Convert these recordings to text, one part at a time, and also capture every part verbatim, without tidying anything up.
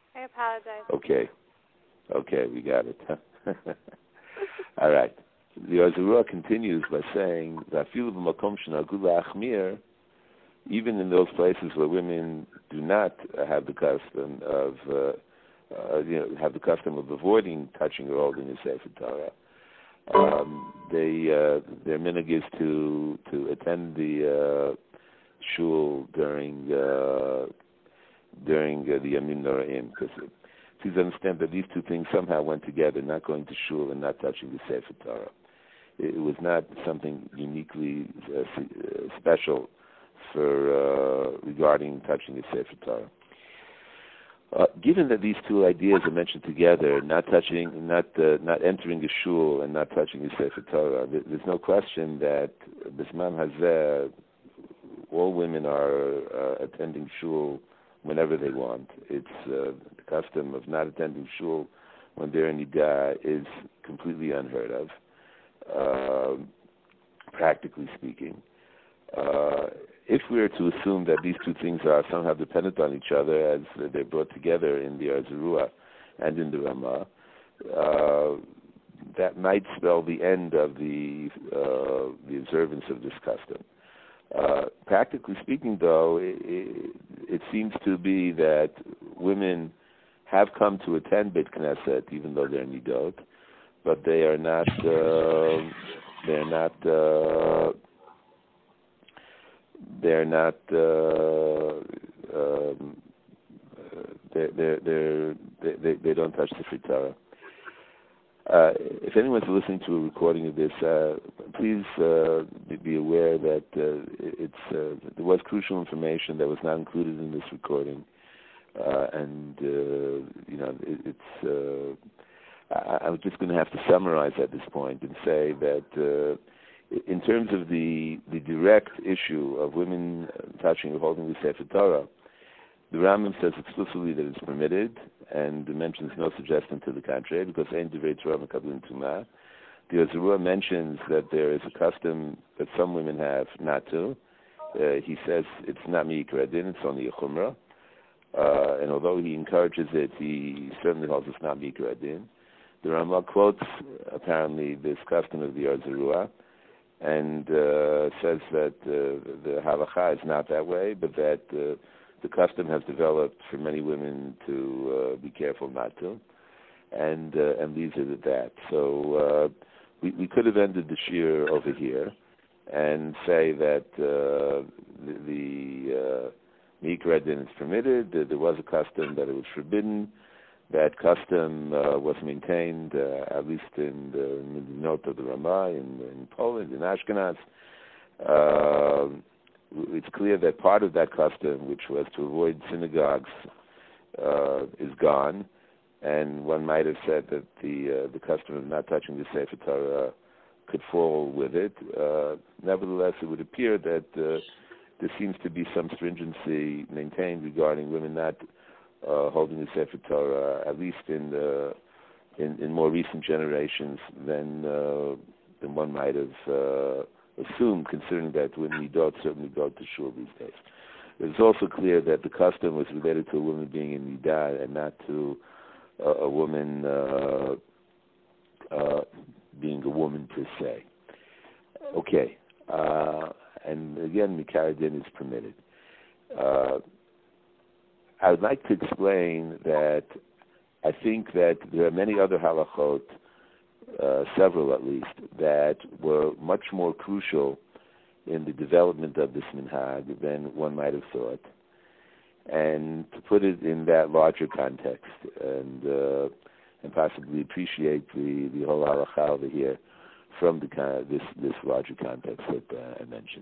I apologize. Okay. Okay, we got it. All right. The Arzurua continues by saying that even in those places where women do not have the custom of uh, uh, you know have the custom of avoiding touching or holding a Sefer Torah, um, they uh, their minhag is to to attend the uh, shul during uh, during uh, the Yamim Noraim, because please understand that these two things somehow went together, not going to shul and not touching the Sefer Torah. It, it was not something uniquely uh, uh, special for uh, regarding touching the Sefer Torah. Uh, given that these two ideas are mentioned together, not touching, not uh, not entering a shul and not touching the Sefer Torah, there, there's no question that Bisman Hazeh, all women are uh, attending shul whenever they want. It's uh, the custom of not attending shul when they're in Nidah is completely unheard of, uh, practically speaking. Uh, if we are to assume that these two things are somehow dependent on each other, as uh, they're brought together in the Arzurua and in the Ramah, uh, that might spell the end of the uh, the observance of this custom. Uh, practically speaking, though, it, it, it seems to be that women have come to attend Beit Knesset, even though they're nidot, but they are not. Uh, they're not. Uh, they're not. Uh, um, they're, they're, they're, they they they don't touch the Torah. Uh, if anyone's listening to a recording of this, uh, please uh, be aware that uh, it's uh, there was crucial information that was not included in this recording, uh, and uh, you know it, it's. Uh, I, I'm just going to have to summarize at this point and say that uh, in terms of the the direct issue of women touching or holding the Sefer Torah, the Rambam says explicitly that it's permitted, and mentions no suggestion to the contrary, because Ein Divrei Torah Mekablim Tumah. The Arzurua mentions that there is a custom that some women have not to. Uh, he says it's not Mi'ikar Adin, it's only a Chumrah. Uh, and although he encourages it, he certainly holds it's not Mi'ikar Adin. The Rambam quotes, apparently, this custom of the Arzurua, and uh, says that uh, the halacha is not that way, but that uh, the custom has developed for many women to uh, be careful not to, and uh, and leaves it at that. So uh, we we could have ended the shir over here, and say that uh, the, the Mi'ikar Adin is permitted. There was a custom that it was forbidden. That custom uh, was maintained, uh, at least in the, in the note of the Ramah in, in Poland, in Ashkenaz. Uh, it's clear that part of that custom, which was to avoid synagogues, uh, is gone. And one might have said that the uh, the custom of not touching the Sefer Torah could fall with it. Uh, nevertheless, it would appear that uh, there seems to be some stringency maintained regarding women not Uh, holding the Sefer Torah, at least in the, in, in more recent generations than uh, than one might have uh, assumed, considering that when Nidot certainly go to shul these days. It's also clear that the custom was related to a woman being in Nidah and not to uh, a woman uh, uh, being a woman per se. Okay, uh, and again, Mi'ikar Adin is permitted. Uh, I would like to explain that I think that there are many other halachot, uh, several at least, that were much more crucial in the development of this minhag than one might have thought. And to put it in that larger context and uh, and possibly appreciate the, the whole halacha over here from the kind of this, this larger context that uh, I mentioned.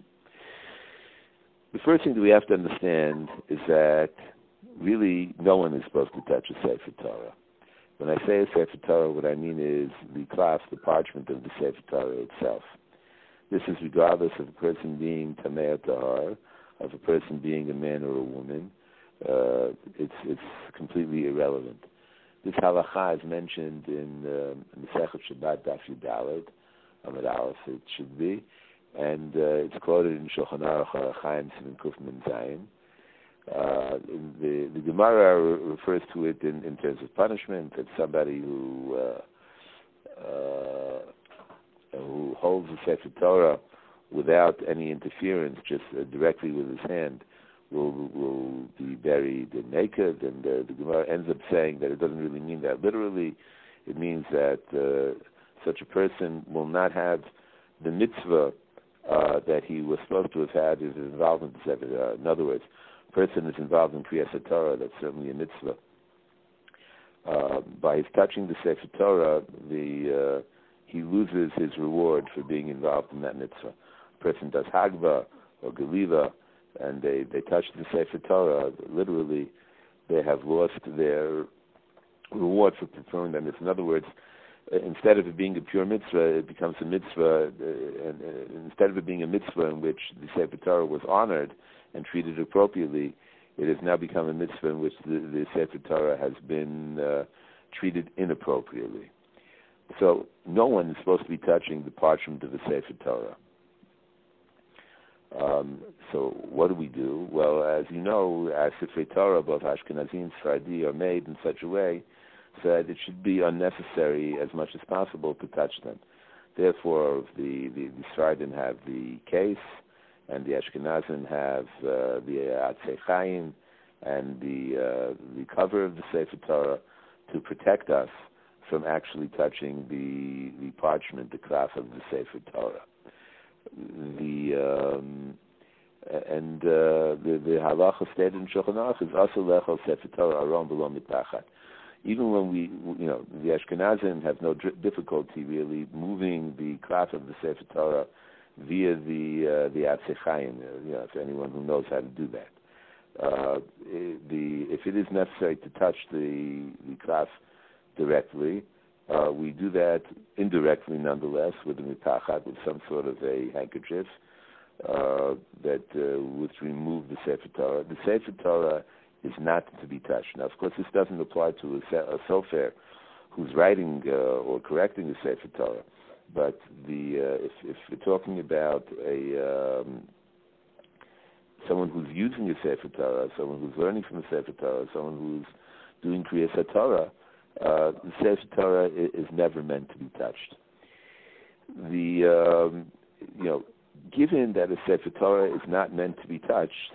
The first thing that we have to understand is that really, no one is supposed to touch a Sefer Torah. When I say a Sefer Torah, what I mean is the cloth, the parchment of the Sefer Torah itself. This is regardless of a person being Tameh or Tahar, of a person being a man or a woman. Uh, it's it's completely irrelevant. This halacha is mentioned in uh, Masechet Shabbat Daf Yudaled, Amud Aleph it should be, and uh, it's quoted in Shulchan Aruch Chaim Siman Kuf Min Zayin. Uh, the, the Gemara refers to it in, in terms of punishment, that somebody who uh, uh, who holds the Sefer Torah without any interference, just uh, directly with his hand, will will be buried naked. And uh, the Gemara ends up saying that it doesn't really mean that literally. It means that uh, such a person will not have the mitzvah uh, that he was supposed to have had if his involvement in the Sefer Torah. In other words, a person is involved in Kriyas Torah, that's certainly a mitzvah. Uh, by his touching the Sefer Torah, the uh, he loses his reward for being involved in that mitzvah. A person does Hagba or Geliva, and they, they touch the Sefer Torah, literally they have lost their reward for performing that mitzvah. In other words, instead of it being a pure mitzvah, it becomes a mitzvah, uh, and uh, instead of it being a mitzvah in which the Sefer Torah was honored and treated appropriately, it has now become a mitzvah in which the, the Sefer Torah has been uh, treated inappropriately. So no one is supposed to be touching the parchment of the Sefer Torah. Um, so what do we do? Well, as you know, our Sefer Torah, both Ashkenazi and Sephardi, are made in such a way so that it should be unnecessary as much as possible to touch them. Therefore, the, the, the Sephardim have the case, and the Ashkenazim have uh, the Atzei Chaim and the, uh, the cover of the Sefer Torah to protect us from actually touching the the parchment, the klaf of the Sefer Torah. The um, and uh, the the halacha stated in Shulchan Aruch is also lechol Sefer Torah aron below mitachat. Even when we, you know, the Ashkenazim have no dr- difficulty really moving the klaf of the Sefer Torah via the uh, the Atzei Chaim. You know, if anyone who knows how to do that. Uh, the if it is necessary to touch the the klaf directly, uh, we do that indirectly nonetheless with a mitachat, with some sort of a handkerchief uh, that uh, which remove the Sefer Torah. The Sefer Torah is not to be touched. Now, of course, this doesn't apply to a, a sofer who's writing uh, or correcting the Sefer Torah, but the uh, if, if we're talking about a um, someone who's using a Sefer Torah, someone who's learning from the Sefer Torah, someone who's doing Kriyas HaTorah, Uh, the Sefer Torah is, is never meant to be touched. The um, you know, given that a Sefer Torah is not meant to be touched,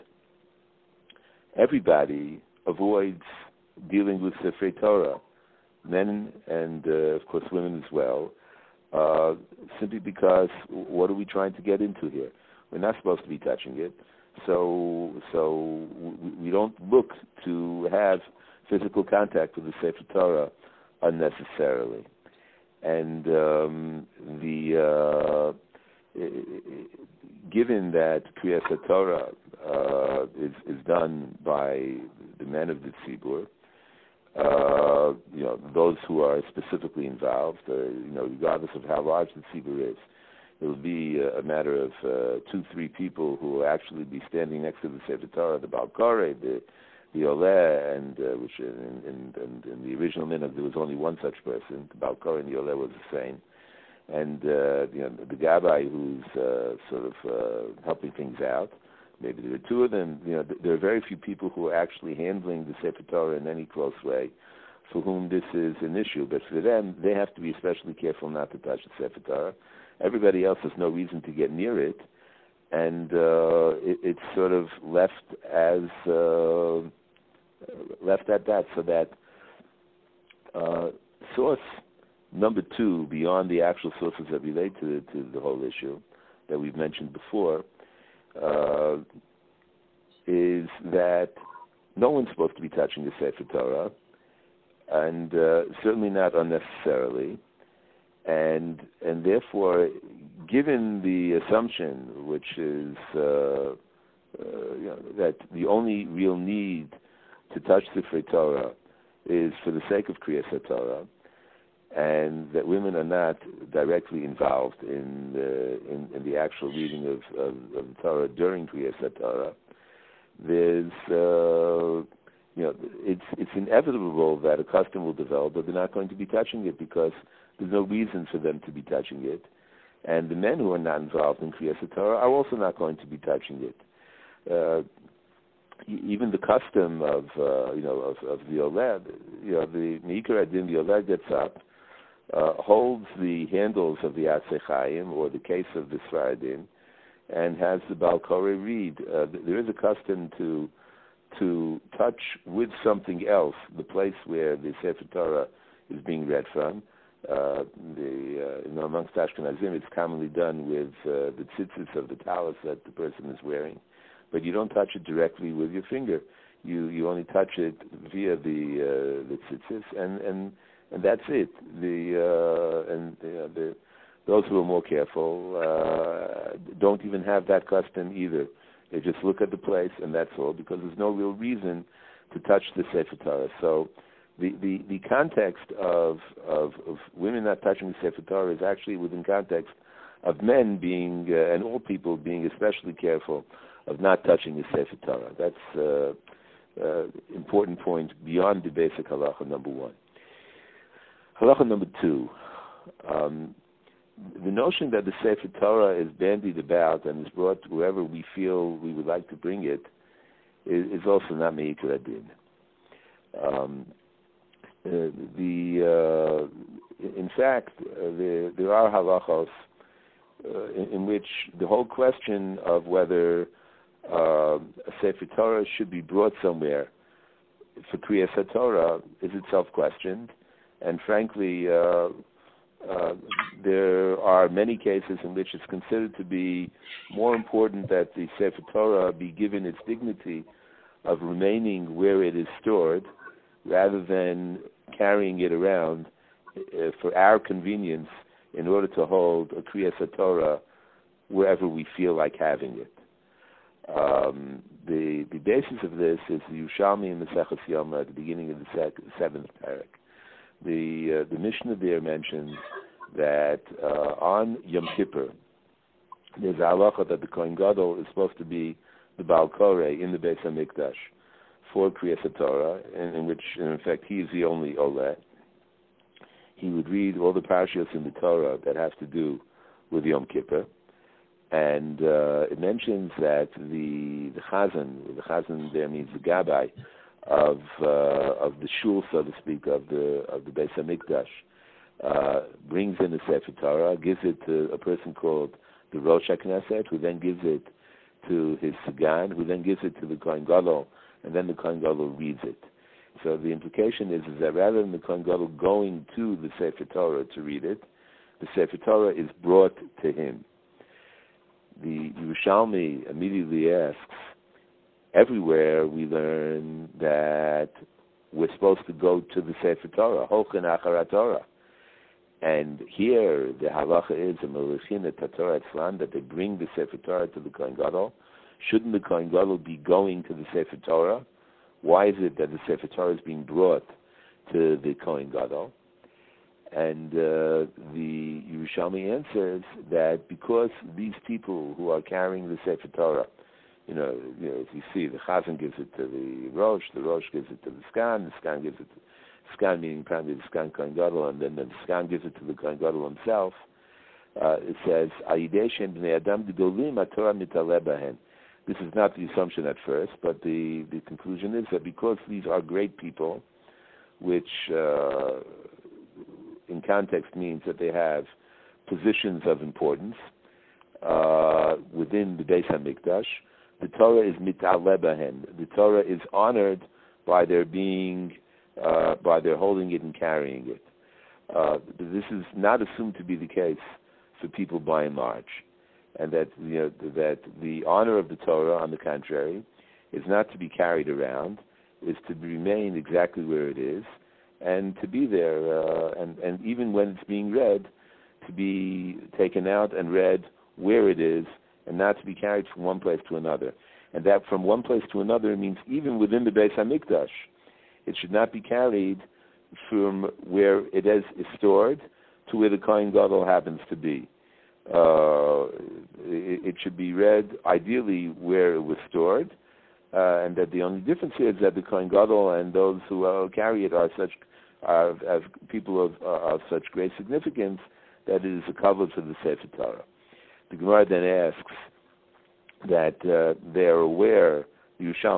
everybody avoids dealing with Sefer Torah, men and uh, of course women as well, uh, simply because what are we trying to get into here? We're not supposed to be touching it, so so we, we don't look to have physical contact with the Sefer Torah unnecessarily. And um, the uh, given that Kriyas HaTorah uh, is, is done by the men of the Tzibur, uh, you know, those who are specifically involved, uh, you know, regardless of how large the Tzibur is, it will be a, a matter of uh, two, three people who will actually be standing next to the Sefer Torah, the Baal Koreh, the the Oleh, and uh, which in, in, in, in the original minhag there was only one such person. The Baal Koreh and the Oleh was the same, and uh, you know, the Gabbai who's uh, sort of uh, helping things out. Maybe there are two of them. You know, there are very few people who are actually handling the Sefer Torah in any close way, for whom this is an issue. But for them, they have to be especially careful not to touch the Sefer Torah. Everybody else has no reason to get near it, and uh, it, it's sort of left as uh, left at that, so that uh, source number two, beyond the actual sources that relate to, to the whole issue that we've mentioned before, uh, is that no one's supposed to be touching the Sefer Torah, and uh, certainly not unnecessarily, and and therefore, given the assumption, which is uh, uh, you know, that the only real need to touch the Sefer Torah is for the sake of Kriyas HaTorah, and that women are not directly involved in the, in, in the actual reading of, of, of the Torah during Kriyas HaTorah, there's, uh, you know, it's it's inevitable that a custom will develop that they're not going to be touching it because there's no reason for them to be touching it. And the men who are not involved in Kriyas HaTorah are also not going to be touching it. Uh, even the custom of uh, you know of, of the Oled, you know the Meikar Adin, the Oled gets up, uh, holds the handles of the Atzei Chaim or the case of the Sfaradim, and has the Baal Koreh read. Uh, there is a custom to to touch with something else the place where the Sefer Torah is being read from. Uh, the uh, you know amongst Ashkenazim, it's commonly done with uh, the tzitzis of the talus that the person is wearing, but you don't touch it directly with your finger. You you only touch it via the uh, the tzitzis, and, and and that's it. The uh, and uh, the those who are more careful uh, don't even have that custom either. They just look at the place, and that's all, because there's no real reason to touch the Sefer Torah. So the, the, the context of, of of women not touching the Sefer Torah is actually within context of men being, uh, and all people being especially careful of not touching the Sefer Torah. That's an uh, uh, important point beyond the basic halacha number one. Halacha number two. Um, The notion that the Sefer Torah is bandied about and is brought wherever we feel we would like to bring it is, is also not Meikar Adin. Um, uh, the uh, in fact, uh, there, there are halachos uh, in, in which the whole question of whether uh, a Sefer Torah should be brought somewhere for Kriyas HaTorah is itself questioned, and frankly, uh, Uh, there are many cases in which it's considered to be more important that the Sefer Torah be given its dignity of remaining where it is stored rather than carrying it around uh, for our convenience in order to hold a Kriyas HaTorah wherever we feel like having it. Um, the, the basis of this is the Yerushalmi in Maseches Yoma at the beginning of the sec- seventh parak. The uh, the Mishnah there mentions that uh, on Yom Kippur, there's a halacha that the Kohen Gadol is supposed to be the Baal Koreh in the Beis HaMikdash for Kriyas HaTorah, in, in which, in fact, he is the only Oleh. He would read all the parashiyos in the Torah that have to do with Yom Kippur, and uh, it mentions that the the Chazan, the Chazan there means the Gabbai, of uh, of the shul, so to speak, of the of the Beis HaMikdash, uh, brings in the Sefer Torah, gives it to a person called the Rosh HaKnesset, who then gives it to his Sagan, who then gives it to the Kohen Gadol, and then the Kohen Gadol reads it. So the implication is, is that rather than the Kohen Gadol going to the Sefer Torah to read it, the Sefer Torah is brought to him. The Yerushalmi immediately asks, everywhere we learn that we're supposed to go to the Sefer Torah, Holchen Achar Torah. And here the halacha is a Melechin et Torah Etzlan, that they bring the Sefer Torah to the Kohen Gadol. Shouldn't the Kohen Gadol be going to the Sefer Torah? Why is it that the Sefer Torah is being brought to the Kohen Gadol? And uh, the Yerushalmi answers that because these people who are carrying the Sefer Torah, You know, you know, as you see, the Chazan gives it to the Rosh, the Rosh gives it to the Skan, the Skan gives it to Skan, meaning primarily the Skan Kohen Gadol, and then the Skan gives it to the Kohen Gadol himself. Uh, it says, this is not the assumption at first, but the, the conclusion is that because these are great people, which uh, in context means that they have positions of importance uh, within the Beis HaMikdash, the Torah is mit'aleh bahen. The Torah is honored by their being, uh, by their holding it and carrying it. Uh, this is not assumed to be the case for people by and large, and that you know that the honor of the Torah, on the contrary, is not to be carried around, is to remain exactly where it is, and to be there, uh, and and even when it's being read, to be taken out and read where it is, and not to be carried from one place to another. And that from one place to another means even within the Beis HaMikdash. It should not be carried from where it is, is stored to where the Kohen Gadol happens to be. Uh, it, it should be read ideally where it was stored, uh, and that the only difference is that the Kohen Gadol and those who uh, carry it are such are, are people of, uh, of such great significance that it is a cover for the Sefer Torah. The Gemara then asks that uh, they are aware, Yerushalmi,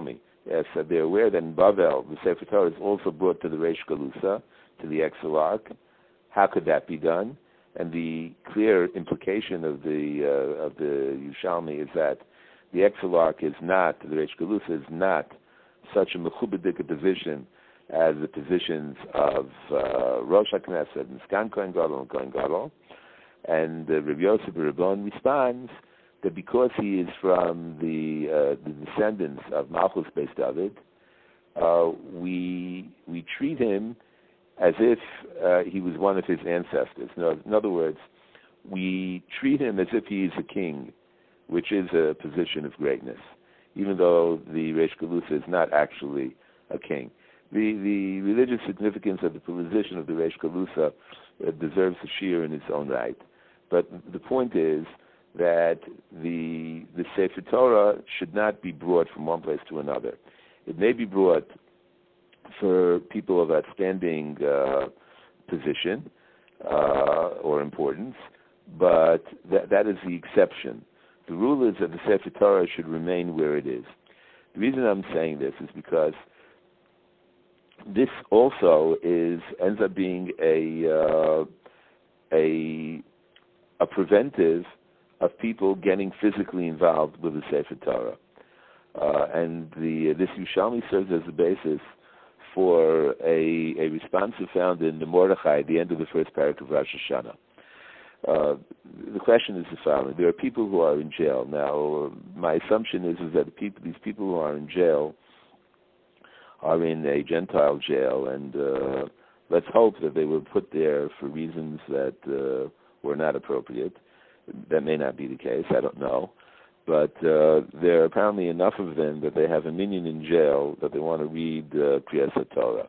Yes, uh, they're aware that in Bavel, the Sefer Torah is also brought to the Reish Galusa, to the Exarch. How could that be done? And the clear implication of the uh, of the Yerushalmi is that the Exarch is not, the Reish Galusa is not such a mechubadik position as the positions of uh, Rosh HaKnesset and Sgan Kohen Gadol and Kohen Gadol. And uh, Rabbi Yosef Rabban responds that because he is from the uh, the descendants of Malchus Beis David, uh, we we treat him as if uh, he was one of his ancestors. No, in other words, we treat him as if he is a king, which is a position of greatness, even though the Reish Galusa is not actually a king. The the religious significance of the position of the Reish Galusa uh, deserves a shir in its own right. But the point is that the the Sefer Torah should not be brought from one place to another. It may be brought for people of outstanding uh, position uh, or importance, but that that is the exception. The rule is that the Sefer Torah should remain where it is. The reason I'm saying this is because this also is ends up being a uh, a a preventive of people getting physically involved with the Sefer Torah, uh, and the this Yerushalmi serves as the basis for a a responsive found in the Mordechai at the end of the first paragraph of Rosh Hashanah. Uh, the question is the following: there are people who are in jail now. My assumption is is that the people, these people who are in jail are in a Gentile jail, and uh, let's hope that they were put there for reasons that uh, were not appropriate. That may not be the case. I don't know. But uh, there are apparently enough of them that they have a minion in jail that they want to read uh, Kriyas HaTorah.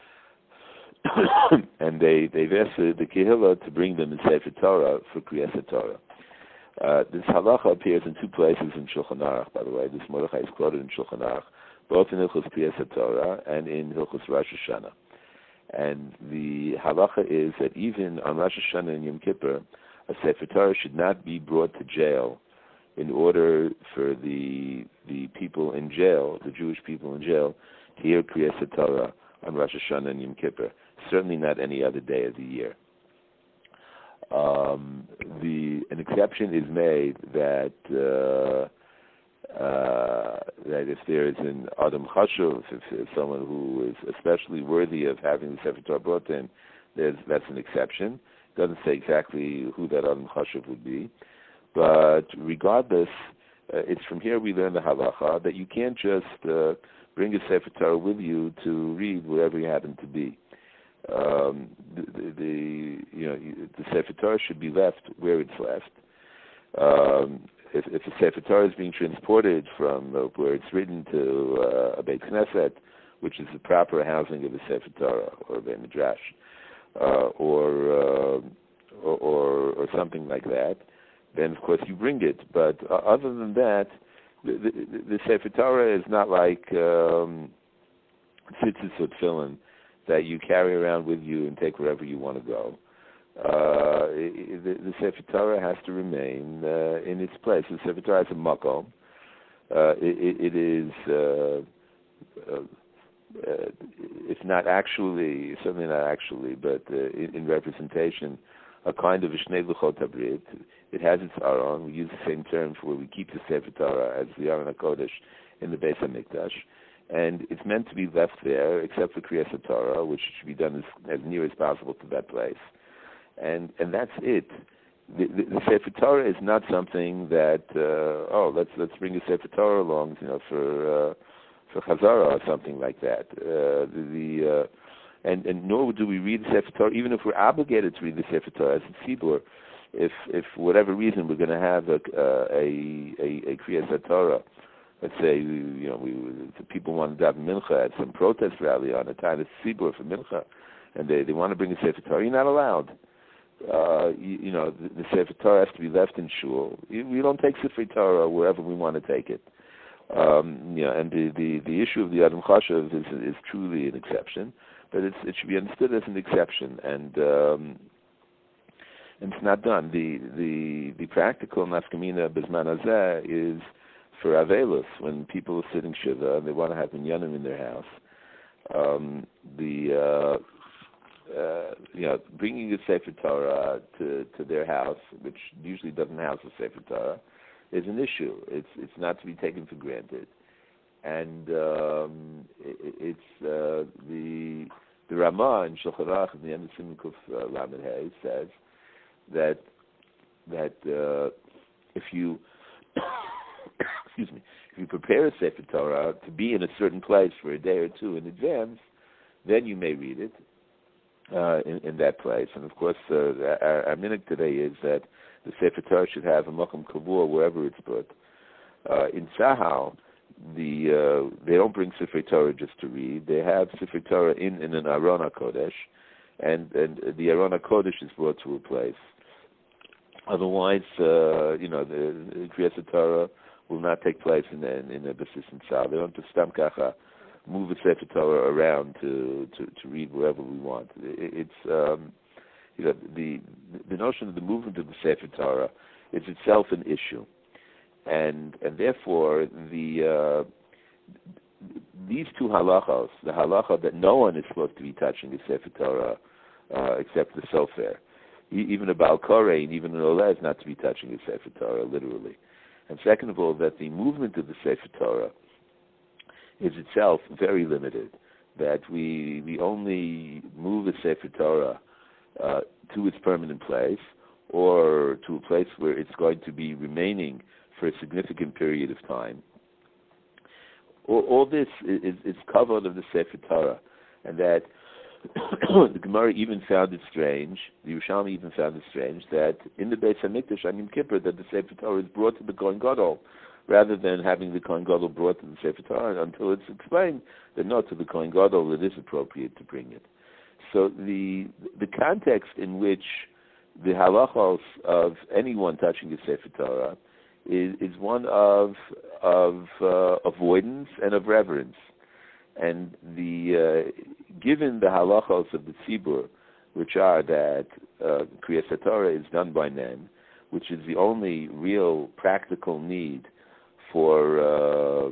And they, they've asked the Kehillah to bring them in Sefer Torah for Kriyas HaTorah. Uh, this halacha appears in two places in Shulchan Aruch, by the way. This Mordechai is quoted in Shulchan Aruch, both in Hilchos Kriyas HaTorah and in Hilchos Rosh Hashanah. And the halacha is that even on Rosh Hashanah and Yom Kippur, a Sefer Torah should not be brought to jail in order for the the people in jail, the Jewish people in jail, to hear Kriyas HaTorah on Rosh Hashanah and Yom Kippur. Certainly not any other day of the year. Um, the an exception is made that uh, uh, that if there is an Adam Chashuv, if, if someone who is especially worthy of having the Sefer Torah brought in, there's, that's an exception. It doesn't say exactly who that Adam Chashuv would be. But regardless, uh, it's from here we learn the halacha that you can't just uh, bring a Sefer Torah with you to read wherever you happen to be. Um, the, the, the you know the Sefer Torah should be left where it's left. Um, if, if a Sefer Torah is being transported from uh, where it's written to uh, a Beit Knesset, which is the proper housing of a Sefer Torah or a Beit Midrash, uh, or, uh, or or or something like that, then of course you bring it. But uh, other than that, the, the, the Sefer Torah is not like um, tzitzis or tefillin that you carry around with you and take wherever you want to go. Uh, it, the, the Sefer Torah has to remain uh, in its place. The Sefer Torah is a makom. Uh, it, it, it is, uh, uh, uh, if not actually, certainly not actually, but uh, in, in representation, a kind of a Shnei Luchot Habrit. It has its aron. We use the same term for where we keep the Sefer Torah as the Aron HaKodesh in the Beis HaMikdash. And it's meant to be left there, except for Kriyas HaTorah, which should be done as, as near as possible to that place. And and that's it. The, the, the Sefer Torah is not something that uh, oh let's let's bring a Sefer Torah along, you know, for uh, for Chazara or something like that. Uh, the, the uh, and and nor do we read the Sefer Torah, even if we're obligated to read the Sefer Torah as a tzibur. If if for whatever reason we're going to have a uh, a a, a Kriyas HaTorah. Let's say, you know, we, the people want to daven mincha at some protest rally on a time it's tzibur for mincha, and they, they want to bring a Sefer Torah. You're not allowed. Uh, you, you know, the, the Sefer Torah has to be left in shul. You, we don't take Sefer Torah wherever we want to take it. Um, you know, and the, the, the issue of the Adam Chashav is is truly an exception, but it's, it should be understood as an exception, and um, and it's not done. The the the practical nafkamina bisman hazeh is for Avelos, when people are sitting Shiva and they want to have minyanim in their house, um, the uh, uh, you know, bringing a Sefer Torah to, to their house, which usually doesn't house a Sefer Torah, is an issue. It's it's not to be taken for granted, and um, it, it's uh, the the Ramah in Shulchan Aruch in the end of Siman Kuf uh, Lamed Hey says that that uh, if you excuse me, if you prepare a Sefer Torah to be in a certain place for a day or two in advance, then you may read it uh, in, in that place. And of course, uh, our, our minhag today is that the Sefer Torah should have a makom kavua wherever it's put. Uh, in Tzahal, the uh, they don't bring Sefer Torah just to read. They have Sefer Torah in, in an Aron HaKodesh, and, and the Aron HaKodesh is brought to a place. Otherwise, uh, you know, the, the Kriyas Torah will not take place in a, in a persistent cell. They don't just stam kacha move a Sefer Torah around to, to, to read wherever we want. It, it's um, you know, the the notion of the movement of the Sefer Torah is itself an issue, and and therefore the uh, these two halachos, the halacha that no one is supposed to be touching the Sefer Torah uh, except the sofer, even a Baal Koreh and even an Oleh is not to be touching the Sefer Torah literally, and second of all that the movement of the Sefer Torah is itself very limited. That we we only move a Sefer Torah Uh, to its permanent place, or to a place where it's going to be remaining for a significant period of time. All, all this is, is covered of the Sefer Torah, and that the Gemara even found it strange, the Yerushalmi even found it strange, that in the Beis HaMikdash on Yom Kippur, that the Sefer Torah is brought to the Kohen Gadol, rather than having the Kohen Gadol brought to the Sefer Torah, until it's explained that not to the Kohen Gadol it is appropriate to bring it. So the the context in which the halachos of anyone touching the Sefer Torah is, is one of of uh, avoidance and of reverence, and the uh, given the halachos of the tzibur, which are that uh, Kriyas Torah is done by men, which is the only real practical need for uh,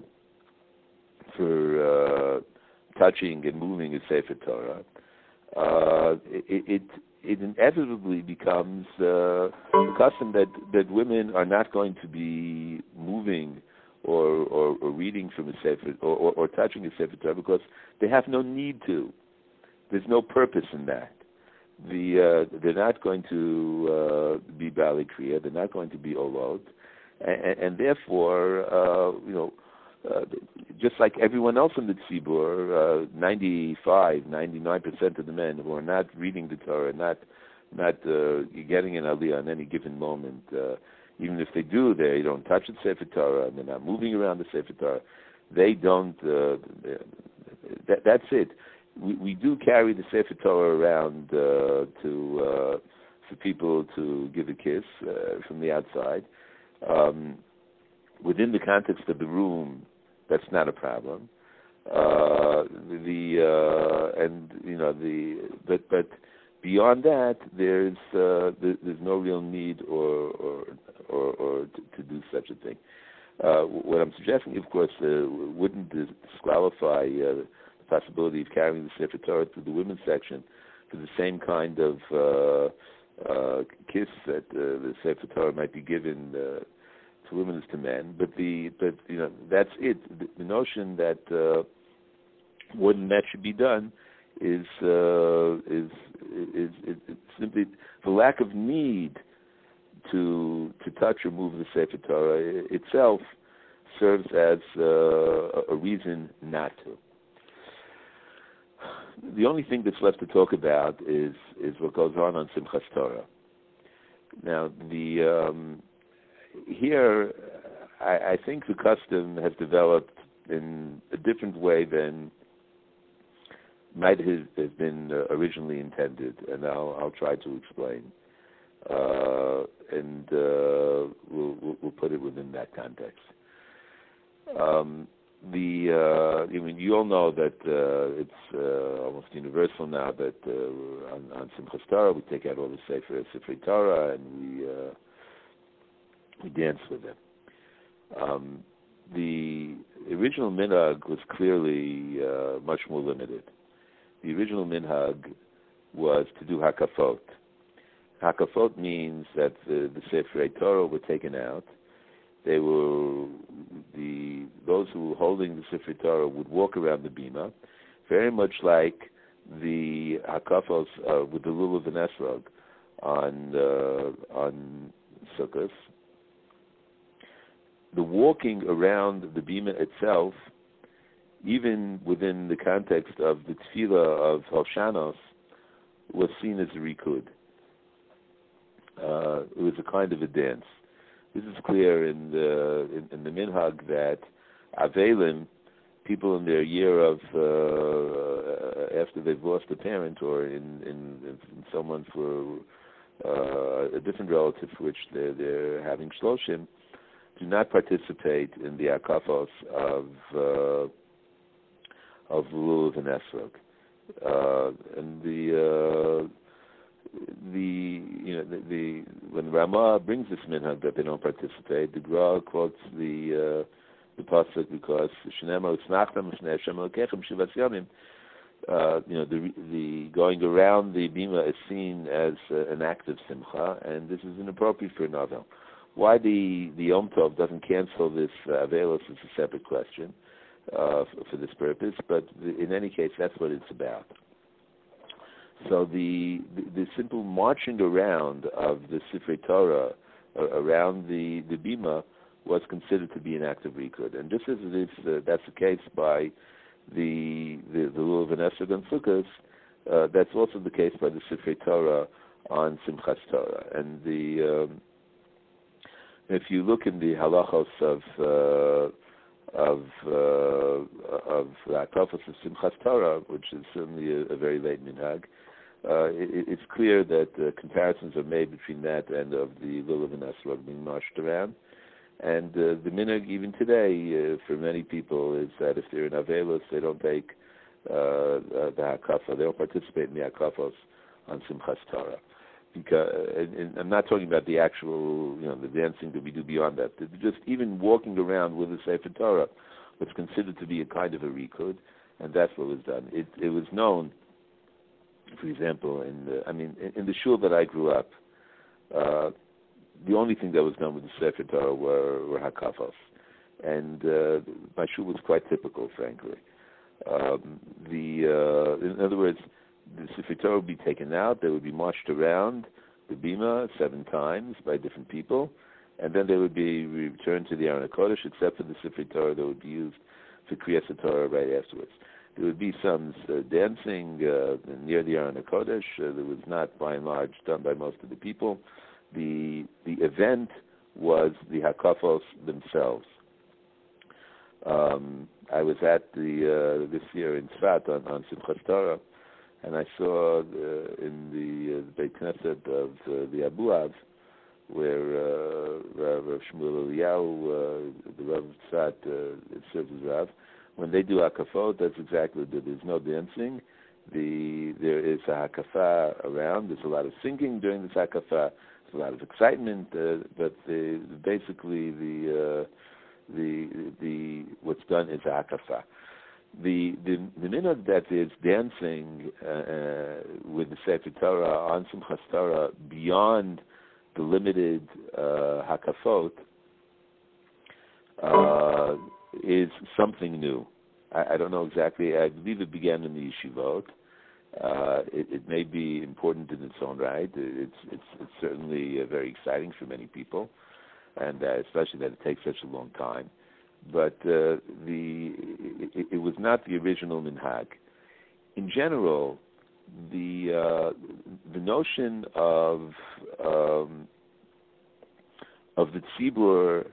for uh, touching and moving a Sefer Torah. Uh, it, it it inevitably becomes uh, a custom that, that women are not going to be moving or, or, or reading from a Sefer or, or, or touching a Sefer Torah because they have no need to. There's no purpose in that. The uh, they're not going to uh, be Bali Kriya. They're not going to be Olot, and, and therefore, uh, you know. Uh, just like everyone else in the tzibur, uh, ninety-five, ninety-nine percent of the men who are not reading the Torah, not not uh, getting an aliyah in any given moment, uh, even if they do, they don't touch the Sefer Torah, and they're not moving around the Sefer Torah. They don't. Uh, that, that's it. We, we do carry the Sefer Torah around uh, to uh, for people to give a kiss uh, from the outside. Um, within the context of the room, that's not a problem. Uh, the uh, and you know the but but beyond that, there's uh, there, there's no real need or or or, or to, to do such a thing. Uh, what I'm suggesting, of course, uh, wouldn't disqualify uh, the possibility of carrying the Sefer Torah to the women's section for the same kind of uh, uh, kiss that uh, the Sefer Torah might be given. Uh, to women as to men, but the but you know that's it. The, the notion that uh, more than that should be done is uh, is, is is is simply the lack of need to to touch or move the Sefer Torah itself serves as uh, a reason not to. The only thing that's left to talk about is is what goes on on Simchas Torah. Now the um, Here, I, I think the custom has developed in a different way than might have, have been uh, originally intended, and I'll, I'll try to explain. Uh, and uh, we'll, we'll, we'll put it within that context. Um, the uh, I mean, you all know that uh, it's uh, almost universal now that uh, on, on Simchas Torah we take out all the Sefer Sefer Torah and we. Uh, We dance with them. Um, the original minhag was clearly uh, much more limited. The original minhag was to do hakafot. Hakafot means that the, the Sefer Torah were taken out. They were the those who were holding the Sefer Torah would walk around the bima, very much like the hakafos uh, with the lulav and esrog on uh, on Sukkot. The walking around the bima itself, even within the context of the tefillah of Hoshanos, was seen as a rikud. Uh, it was a kind of a dance. This is clear in the in, in the minhag that Avelim, people in their year of uh, after they've lost a parent, or in in, in someone for uh, a different relative for which they're, they're having shloshim, do not participate in the akafos of uh, of lulav and esrog, uh, and the. Uh, The you know the, the when Ramah brings this minhag that they don't participate, the Gra quotes the uh, the pasuk because Shnema Utsnachtam Shnei Hashem Elokechem Shivas Yamim. You know the the going around the bima is seen as uh, an act of simcha, and this is inappropriate for a novel. Why the the Yom Tov doesn't cancel this uh, avelos is a separate question uh, for, for this purpose, but the, in any case, that's what it's about. So the, the the simple marching around of the Sifrei Torah uh, around the, the bima was considered to be an act of rikud, and just as it is, uh, that's the case by the the, the lulav and esrog on Sukkot, uh, that's also the case by the Sifrei Torah on Simchas Torah. And the um, if you look in the halachos of uh, of uh, of the akafos of Simchas Torah, which is certainly a, a very late minhag. Uh, it, it's clear that uh, comparisons are made between that and of the lulav and esrog being marched around. And uh, the minhag even today, uh, for many people, is that if they're in avelos, they don't take uh, uh, the hakafa, they don't participate in the hakafos on Simchas Torah. Because, and, and I'm not talking about the actual, you know, the dancing that we do beyond that. Just even walking around with the Sefer Torah was considered to be a kind of a rikud, and that's what was done. It, it was known. For example, in the, I mean, in, in the shul that I grew up, uh, the only thing that was done with the Sefer Torah were, were hakafos, and uh, my shul was quite typical, frankly. Um, the, uh, in other words, the Sefer Torah would be taken out. They would be marched around the bima seven times by different people, and then they would be returned to the Aron HaKodesh, except for the Sefer Torah that would be used for Kriyas HaTorah right afterwards. There would be some uh, dancing uh, near the Aron HaKodesh. Uh, that was not, by and large, done by most of the people. The the event was the hakafos themselves. Um, I was at the uh, this year in Tzfat on, on Simchas Torah, and I saw uh, in the, uh, the Beit Knesset of uh, the Abuav, where uh, Rav, Rav Shmuel Eliyahu, uh, the Rav of Tzfat, uh, serves as Rav. When they do hakafot, that's exactly what it is. There's no dancing. The there is a hakafa around. There's a lot of singing during this hakafa. There's a lot of excitement, uh, but the, basically the uh, the the what's done is a hakafa. The the the minhag that is dancing uh, with the Sefer Torah on Simchas Torah beyond the limited uh, hakafot uh, is something new. I, I don't know exactly. I believe it began in the yeshivot. Uh, it, it may be important in its own right. It's it's, it's certainly uh, very exciting for many people, and uh, especially that it takes such a long time. But uh, the it, it was not the original minhag. In general, the uh, the notion of um, of the tzibur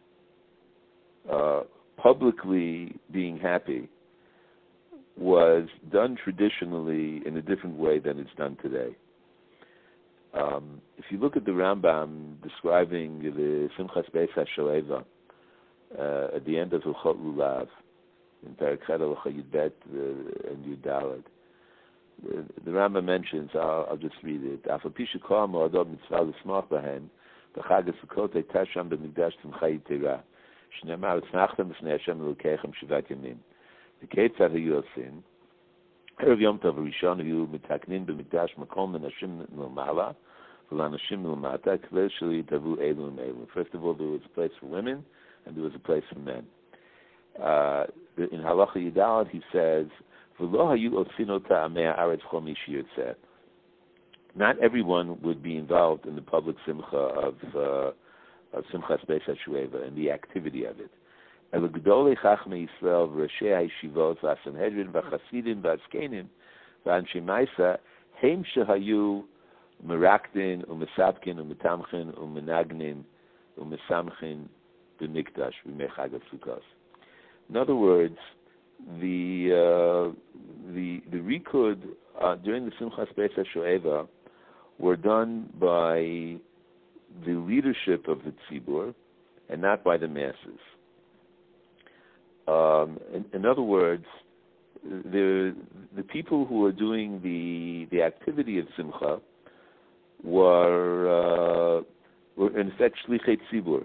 uh, publicly being happy was done traditionally in a different way than it's done today. Um, if you look at the Rambam describing the Simchas Beis HaShaleva uh, at the end of Hilchot Lulav, in Perek Chet Halacha Yud Bet uh, and Yud Daled, the, the Rambam mentions, I'll, I'll just read it, Af al pi shekol ha'moadot mitzvah l'smach b'hem, b'chag haSukkot hayta sham b'mikdash tzimcha yitera. שנאמר, "וצנחתם לפני השם אלוקיכם שבעת ימים." וכיצד היו עושים? ערב יום טוב הראשון היו מתקנים במקדש מקום לנשים מלמעלה ולאנשים מלמטה, כדי שלא יתערבו אלו עם אלו. First of all, there was a place for women and there was a place for men. Uh, in Halacha Yidalad, he says, "V'lo hayu osin ota amei haaretz chol mi sheyirtzeh." Not everyone would be involved in the public simcha of, uh, of Simchas Beis HaShueva and the activity of it. El Gedolei Chachmei Yisrael v'Roshei HaYeshivot v'Sanhedrin v'Chasidim v'Azkenim v'Anshei Maisa heim shehayu merakdin u'mesapkin u'metamchin u'menagnin u'mesamchin b'mikdash b'mei Chag HaSukkos. In other words, the uh, the the Rikud uh, during the Simchas Beis HaShoeva were done by the leadership of the Tzibur and not by the masses. Um, in, in other words, the the people who were doing the the activity of Simcha were uh, were in fact Shlichei Tzibur.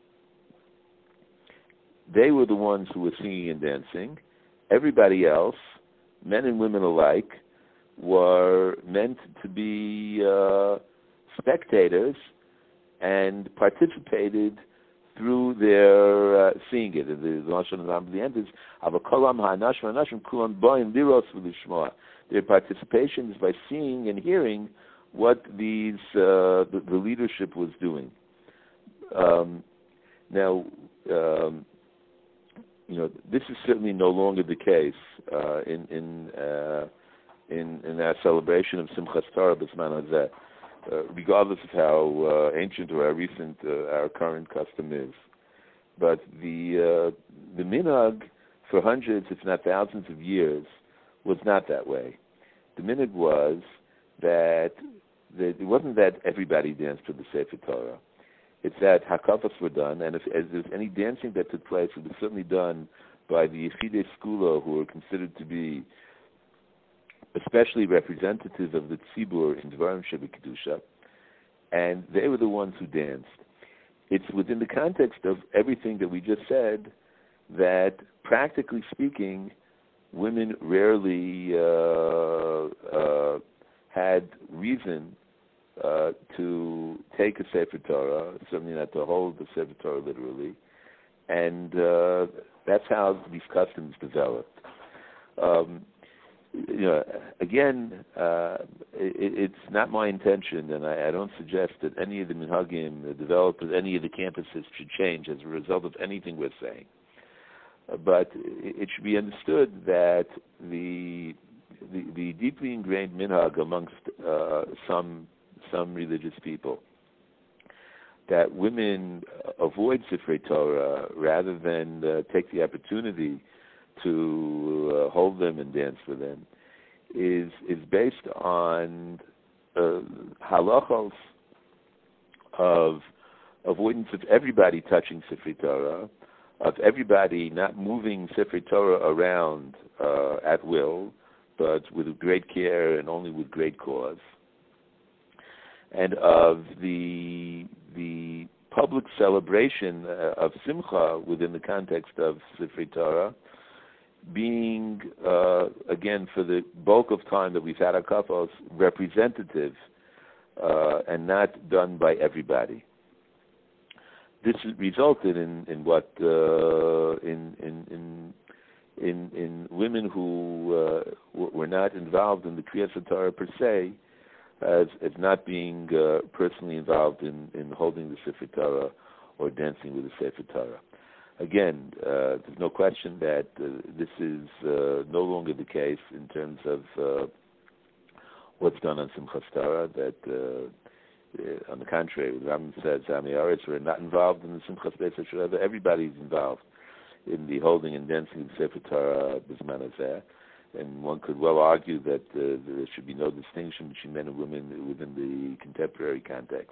They were the ones who were singing and dancing. Everybody else, men and women alike, were meant to be uh, spectators and participated through their uh, seeing it. The Lashon of the end is Avakolam Ha'anashim Ha'anashim Kulam Boim Liros V'Lishmoa. Their participation is by seeing and hearing what these uh, the, the leadership was doing. Um, now. Um, You know, this is certainly no longer the case uh, in in, uh, in in our celebration of Simchas Torah B'Zman Hazeh, uh, regardless of how uh, ancient or how recent uh, our current custom is. But the uh, the minhag for hundreds, if not thousands, of years was not that way. The minhag was that, that it wasn't that everybody danced to the Sefer Torah. It's that hakafas were done, and if, if there's any dancing that took place, it was certainly done by the Yechidei Skula, who were considered to be especially representative of the Tzibur in Dvarim Shebekedusha, and they were the ones who danced. It's within the context of everything that we just said that, practically speaking, women rarely uh, uh, had reason Uh, to take a Sefer Torah, certainly not to hold the Sefer Torah literally, and uh, that's how these customs developed. Um, you know, again, uh, it, it's not my intention, and I, I don't suggest that any of the minhagim developed at any of the campuses should change as a result of anything we're saying. Uh, but it, it should be understood that the the, the deeply ingrained minhag amongst uh, some some religious people, that women avoid Sifrei Torah rather than uh, take the opportunity to uh, hold them and dance with them, is is based on uh, halachos of avoidance of everybody touching Sifrei Torah, of everybody not moving Sifrei Torah around uh, at will, but with great care and only with great cause, and of the the public celebration uh, of Simcha within the context of Sifrei Torah being, uh, again, for the bulk of time that we've had our kafos, representative uh, and not done by everybody. This resulted in, in what uh, in, in in in in women who uh, w- were not involved in the Kriyas Torah per se, As, as not being uh, personally involved in, in holding the Sefer Torah or dancing with the Sefer Torah. Again, uh, there's no question that uh, this is uh, no longer the case in terms of uh, what's done on Simchas Torah, that uh, uh, on the contrary, the Rambam says, Ami Aretz, we're not involved in the Simchas Beis HaShoeva. Everybody's involved in the holding and dancing of the Sefer Torah B'Zman Hazeh. And one could well argue that uh, there should be no distinction between men and women within the contemporary context.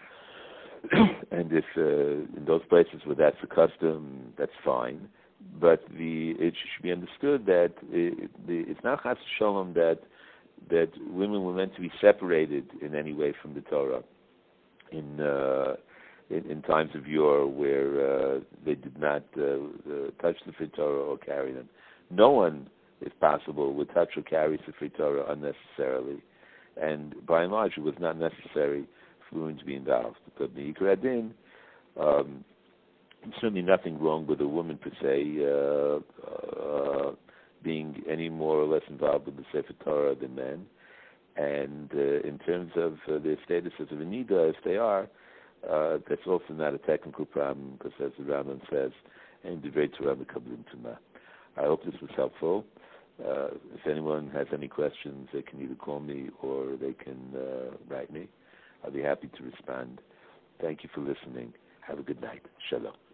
And if uh, in those places where that's the custom, that's fine. But the it should be understood that it, the, it's not chas shalom that that women were meant to be separated in any way from the Torah. In uh, in, in times of yore where uh, they did not uh, uh, touch the Sefer Torah or carry them. No one, if possible, would touch or carry Sefer Torah unnecessarily. And by and large, it was not necessary for women to be involved. But the Ikar Adin, um, certainly nothing wrong with a woman per se uh, uh, being any more or less involved with the Sefer Torah than men. And uh, in terms of uh, their status as a Nida, if they are, uh, that's also not a technical problem, because as the Rambam says, and the great Torah Mekablim Tumah. I hope this was helpful. Uh, if anyone has any questions, they can either call me or they can uh, write me. I'll be happy to respond. Thank you for listening. Have a good night. Shalom.